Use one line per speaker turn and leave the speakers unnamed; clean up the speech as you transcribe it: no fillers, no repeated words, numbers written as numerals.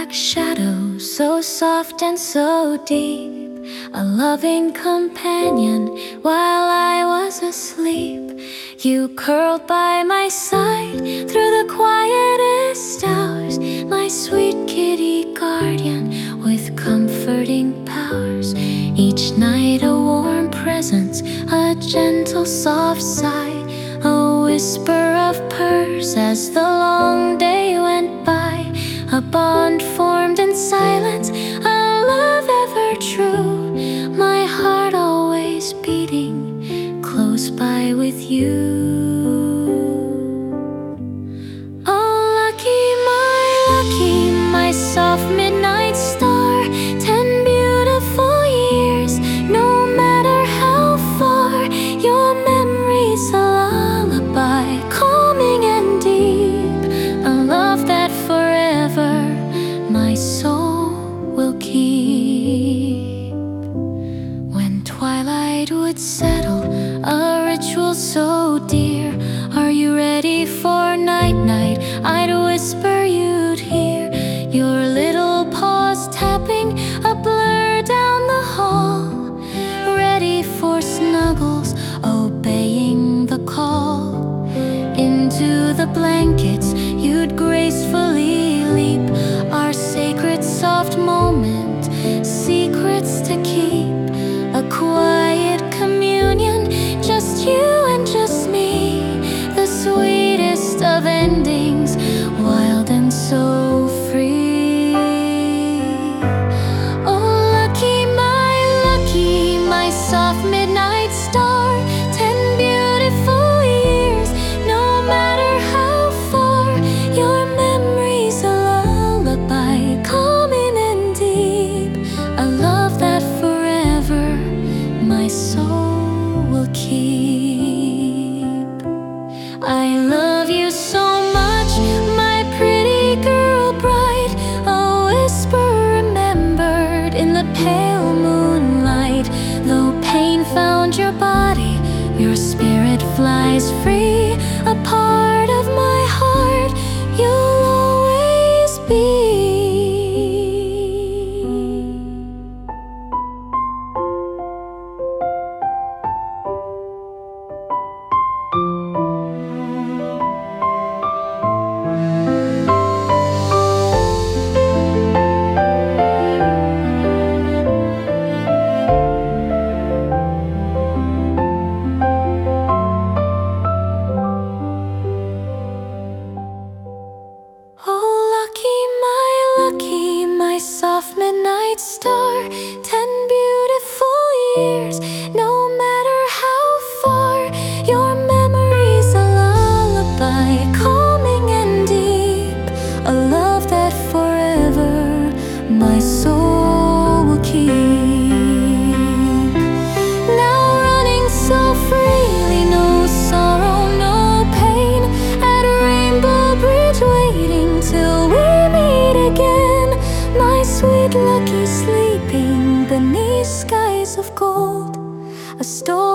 black shadow, so soft and so deep, a loving companion while I was asleep. You curled by my side through the quietest hours, my sweet kitty guardian with comforting powers. Each night a warm presence, a gentle soft sigh, a whisper of purrs as the long day went by. A bond formed in silence, a love ever true, my heart always beating close by with you. Oh, lucky, my soft midnight star, 10 beautiful years, no matter how far, your memory's a lullaby, calming and deep, a love that forever my soul will keep. When twilight would settle, a ritual so dear, are you ready for night-night? I'd whisper you'd hear your little paws tapping, a blur down the hall, ready for snuggles, obeying the call. Into the blankets you'd gracefully leap, our sacred soft moment, secrets to keep, a quiet communion, just you and just me, the sweetest of endings, wild and so free. Oh, lucky, my soft midnight star, 10 beautiful years, no matter how far, your memory's a lullaby, calming and deep, a love that forever my soul will keep. I love you so much, my pretty girl bright, a whisper remembered in the pale moonlight. Though pain found your body, your spirit flies free, a part of my heart you'll always be. My soft midnight star, 10 beautiful years, no matter how far, your memory's a lullaby, calming and deep, a love that forever my soul will keep. Now running so freely, no sorrow, no pain, at Rainbow Bridge waiting till we meet again. My sweet lucky sleeping beneath skies of gold, a story